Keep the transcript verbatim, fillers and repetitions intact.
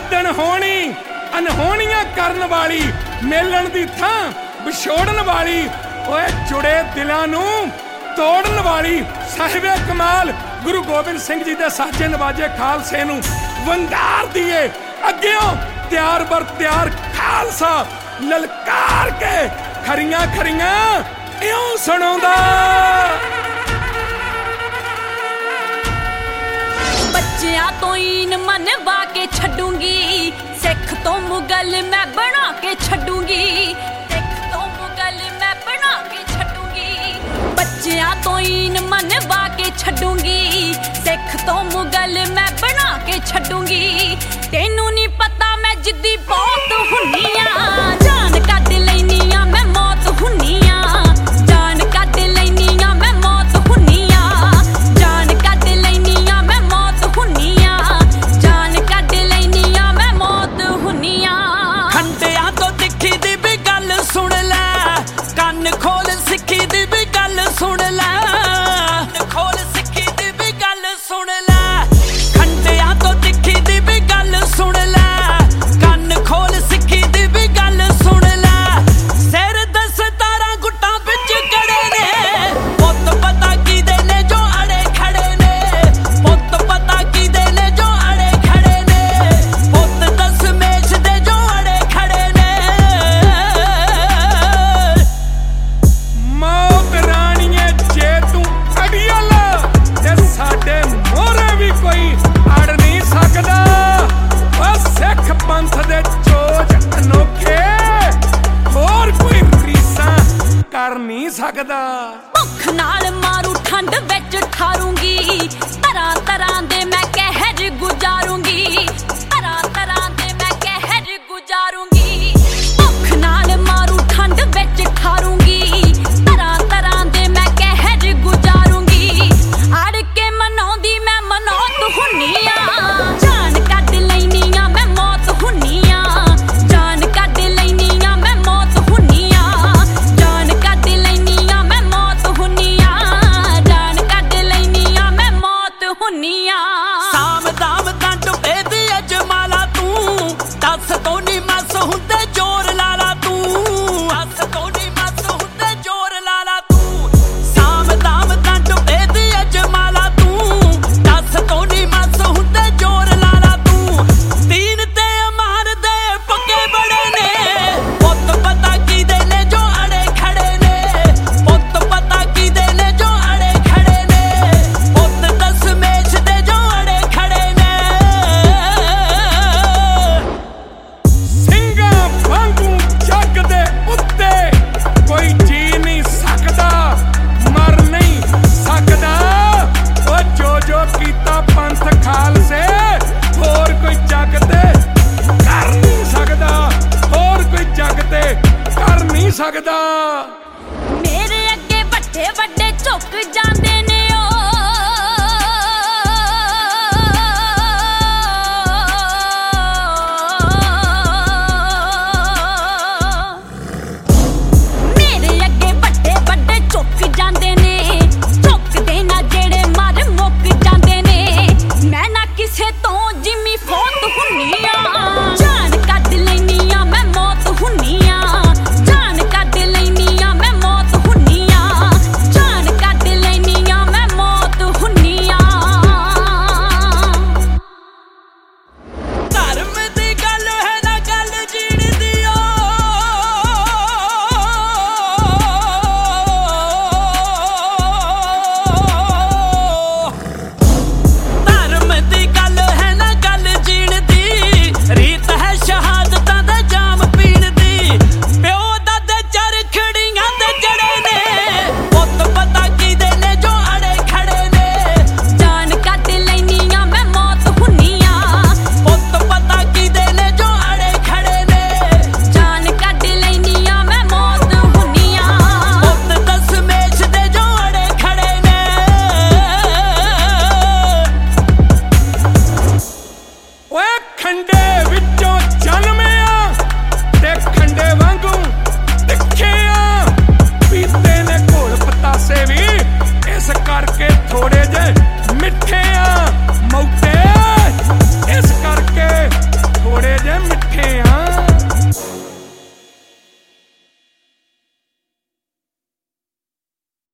दिन होनी अनहोनियां करन वाली, मिलन दी थां विछोड़न वाली, ओए जुड़े दिलां नूं तोड़न वाली। साहिबे कमाल गुरु गोबिंद सिंह जी दे साजे नवाजे खालसे नूं वंगार दिए अग्गियों त्यार बर त्यार खालसा ललकार के खरियां खरियां इउं सुणाउंदा। बच्चियां तो ईन मनवा के छड्डूंगी, सिख तो मुगल मैं बना के छड्डूंगी, सिख तो मुगल मैं बना के छड्डूंगी। बच्चियां तो ईन मनवा के छड्डूंगी, सिख तो मुगल मैं बना के छड्डूंगी। तेनू नहीं पता मैं जिद्दी बहुत हुन्नी आ, जान कद लैनी आ मैं मौत हुन्नी आ, जान कद लैनी आ मैं मौत हुन्नी आ, जान कद लैनी आ मैं मौत हुन्नी आ, जान कद लैनी आ मैं मौत हुन्नी आ। खंडिया तो दिखी दी भी गल सुन लै, कन्न खोल सिक्खी दी भी गल सुन लै, कन्न खोल सिक्खी दी भी गल सुन लै। खंडिया तो दिखी दी भी गल सुन लै, कन्न खोल सिक्खी दी भी गल सुन लै। सिर दस तारा गुट्टां बिच कड़े ने, पुत्त पता किदे ने जो अड़े खड़े ने, पुत्त पता किदे ने जो अड़े खड़े ने, पुत्त दस मेश दे जो अड़े खड़े ने। मौत राणीए जे तू अड़ियल ते साडे मोहरे भी कोई अड़ नहीं सकदा। ओ सिख पंथ दे चोज अनोखे होर कोई रीसां कर नहीं सकदा। भुख नाल मारू ठंड विच ठारूंगी, तरह तरह दे मैं कहर गुजारूंगी, तरह तरह दे मैं कहर गुजारूंगी। भुख नाल मारू ठंड विच ठारूंगी, तरह तरह दे मैं कहर गुजारूंगी। अड़ के मनाउंदी मैं मनौत हुन्नी आ, जान कद लैनी आ मैं मौत हुन्नी आ, जान कद लैनी आ मैं मौत हुन्नी आ, जान कद लैनी आ मैं मौत हुन्नी आ, जान कद लैनी आ मैं मौत हुन्नी आ। साम दाम तां डुबे दी अजमाला तू, दस तो नी मस हुंदे जोर लाला तू, दस तो नी मस हुंदे जोर लाला तू। साम दाम तां डुबे दी अजमाला तू, दस तो नी मस हुंदे जोर लाला तू। दीन ते अमार दे पक्के बड़े ने, पुत्त पता किदे ने जो अड़े खड़े ने, पुत्त पता किदे ने जो अड़े खड़े ने, पुत्त दस मेश दे जो अड़े खड़े ने। ਸਿੰਘਾਂ ਵਾਂਗੂ ਜੱਗ ਦੇ ਉੱਤੇ ਕੋਈ ਜੀ ਨਹੀਂ ਸਕਦਾ, ਮਰ ਨਹੀਂ ਸਕਦਾ। ਉਹ ਜੋ ਜੋ ਕੀਤਾ ਪੰਥ ਖਾਲਸੇ ਹੋਰ ਕੋਈ ਜੱਗ ਤੇ ਕਰ ਨਹੀਂ ਸਕਦਾ, ਹੋਰ ਕੋਈ ਜੱਗ ਤੇ ਕਰ ਨਹੀਂ ਸਕਦਾ।